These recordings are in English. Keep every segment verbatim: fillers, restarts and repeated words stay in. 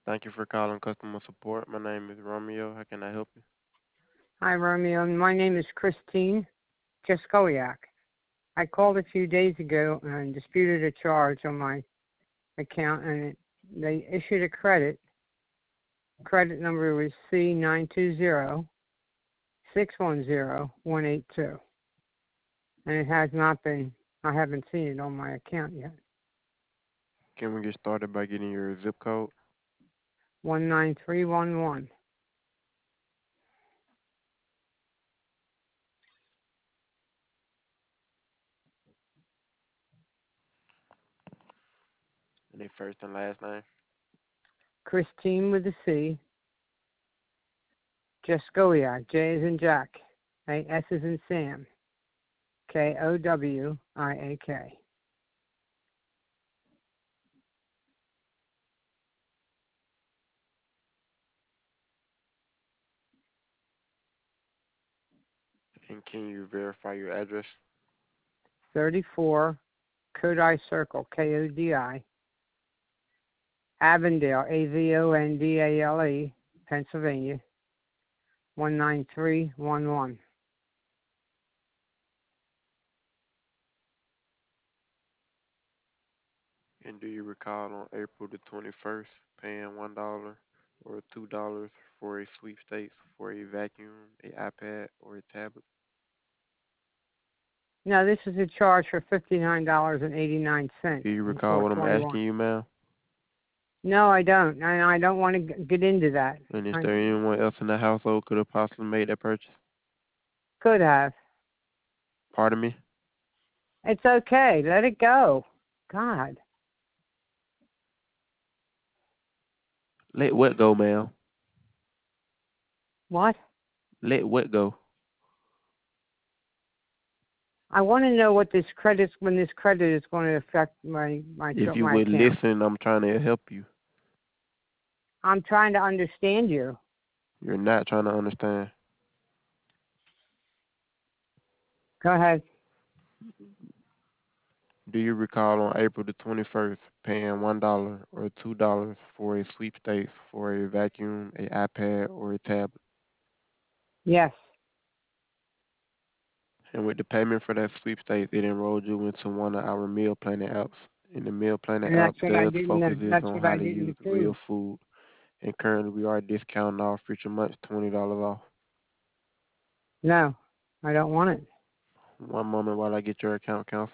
Thank you for calling customer support. My name is Romeo. How can I help you? Hi, Romeo. My name is Christine Jaskowiak. I called a few days ago and disputed a charge on my account, and it, they issued a credit. Credit number was C nine two zero six one zero one eight two, and it has not been. I haven't seen it on my account yet. Can we get started by getting your zip code? One nine three one one. And their first and last name? Christine with a C. Jaskowiak. J is in Jack. A S is in Sam. K O W I A K. And can you verify your address? thirty-four Kodai Circle, K O D I, Avondale, A V O N D A L E, Pennsylvania, one nine three one one. And do you recall on April the twenty-first paying one dollar or two dollars for a sweepstakes for a vacuum, a iPad, or a tablet? No, this is a charge for fifty-nine dollars and eighty-nine cents Do you on recall what I'm four twenty-one. asking you, ma'am? No, I don't. And I don't want to get into that. And is I there anyone else in the household could have possibly made that purchase? could have. Pardon me? It's okay. Let it go. God. Let what go, ma'am? What? Let what go? I want to know what this credit, when this credit is going to affect my my If you my would account. listen, I'm trying to help you. I'm trying to understand you. You're not trying to understand. Go ahead. Do you recall on April the twenty-first paying one dollar or two dollars for a sweepstakes for a vacuum, a iPad, or a tablet? Yes. And with the payment for that sweepstakes, it enrolled you into one of our meal planning apps. And the meal planning And app that's what I does didn't. focuses That's on what how I to didn't use real approve. food. And currently, we are discounting all future months twenty dollars off. No, I don't want it. One moment while I get your account canceled.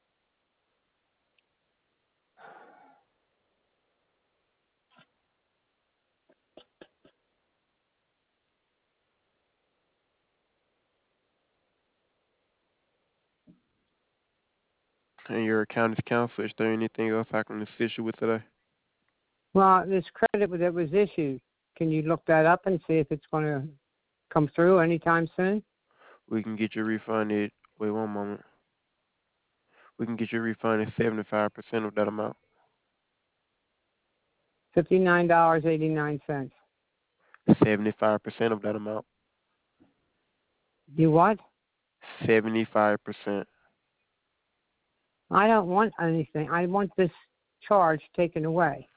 And your account is canceled. Is there anything else I can assist you with today? Well, this credit that was issued, can you look that up and see if it's going to come through anytime soon? We can get you refunded. Wait one moment. We can get you refunded seventy-five percent of that amount. Fifty-nine dollars eighty-nine cents. seventy-five percent of that amount. You what? seventy-five percent. I don't want anything. I want this charge taken away.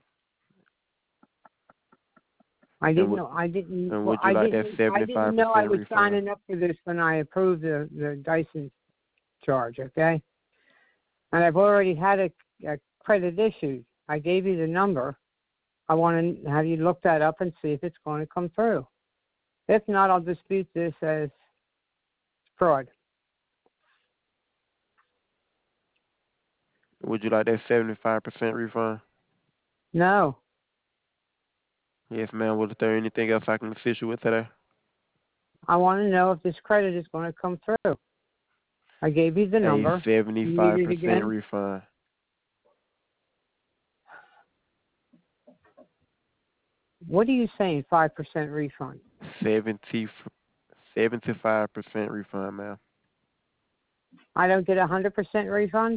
I And, didn't w- know. I didn't. and Well, would you I like that didn't. I didn't know I seventy-five percent was refund? signing up for this when I approved the the Dyson charge. Okay, and I've already had a, a credit issued. I gave you the number. I want to have you look that up and see if it's going to come through. If not, I'll dispute this as fraud. Would you like that seventy-five percent refund? No, Yes, ma'am. Was there anything else I can assist you with today? I want to know if this credit is going to come through. I gave you the A number. You need seventy-five it percent again? refund. What are you saying, five percent refund? seventy, seventy-five percent refund, ma'am. I don't get a one hundred percent refund?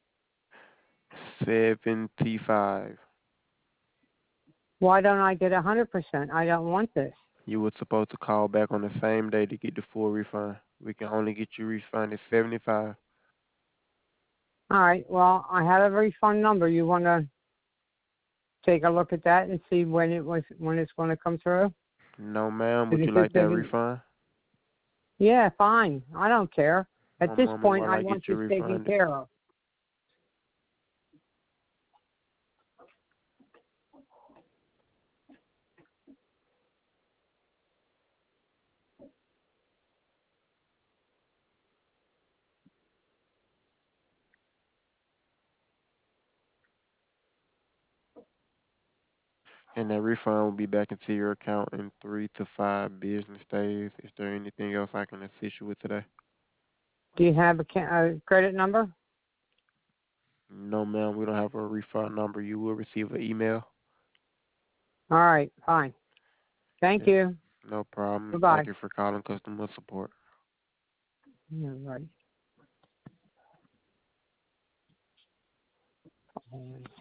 seventy-five. Why don't I get a one hundred percent? I don't want this. You were supposed to call back on the same day to get the full refund. We can only get you refunded seventy-five. All right, well, I have a refund number. You want to take a look at that and see when it was when it's going to come through? No, ma'am. 'Cause Would you it like just that doesn't. refund? Yeah, fine. I don't care. At One this moment point, while I I get want you this taken refunded. care of. And that refund will be back into your account in three to five business days. Is there anything else I can assist you with today? Do you have a, ca- a credit number? No, ma'am. We don't have a refund number. You will receive an email. All right, fine. Thank Yeah, you. no problem. Thank Goodbye. you for calling customer support. Yeah, right.